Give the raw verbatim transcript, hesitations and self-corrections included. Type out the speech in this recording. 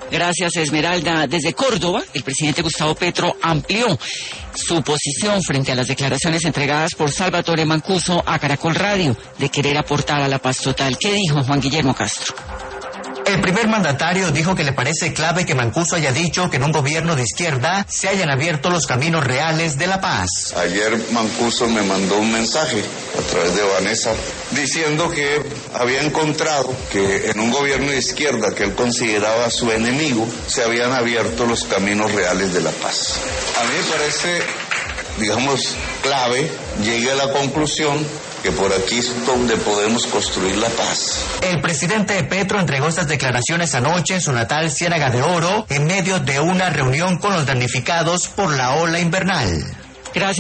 Gracias, Esmeralda. Desde Córdoba, el presidente Gustavo Petro amplió su posición frente a las declaraciones entregadas por Salvatore Mancuso a Caracol Radio de querer aportar a la paz total. ¿Qué dijo Juan Guillermo Castro? El primer mandatario dijo que le parece clave que Mancuso haya dicho que en un gobierno de izquierda se hayan abierto los caminos reales de la paz. Ayer Mancuso me mandó un mensaje a través de Vanessa diciendo que había encontrado que en un gobierno de izquierda que él consideraba su enemigo se habían abierto los caminos reales de la paz. A mí me parece, digamos, clave, llegue a la conclusión que por aquí es donde podemos construir la paz. El presidente Petro entregó estas declaraciones anoche en su natal Ciénaga de Oro en medio de una reunión con los damnificados por la ola invernal. Gracias.